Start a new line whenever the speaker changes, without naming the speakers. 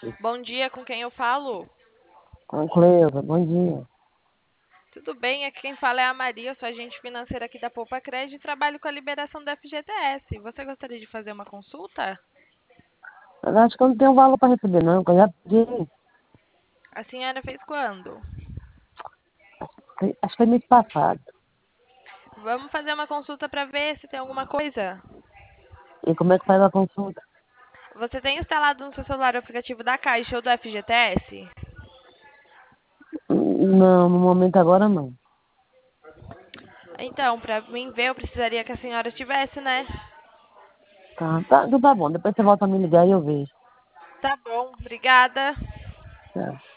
Bom dia, com quem eu falo?
Com Cleusa, bom dia.
Tudo bem, aqui quem fala é a Maria, eu sou agente financeira aqui da Poupa Crédito e trabalho com a liberação do FGTS. Você gostaria de fazer uma consulta?
Eu acho que eu não tenho valor para receber, não, que eu já pedi.
A senhora fez quando?
Acho que foi mês passado.
Vamos fazer uma consulta para ver se tem alguma coisa.
E como é que faz a consulta?
Você tem instalado no seu celular o aplicativo da Caixa ou do FGTS?
Não, no momento agora não.
Então, para mim ver, eu precisaria que a senhora tivesse, né?
Então tá bom. Depois você volta a me ligar e eu vejo.
Tá bom, obrigada.
Tá.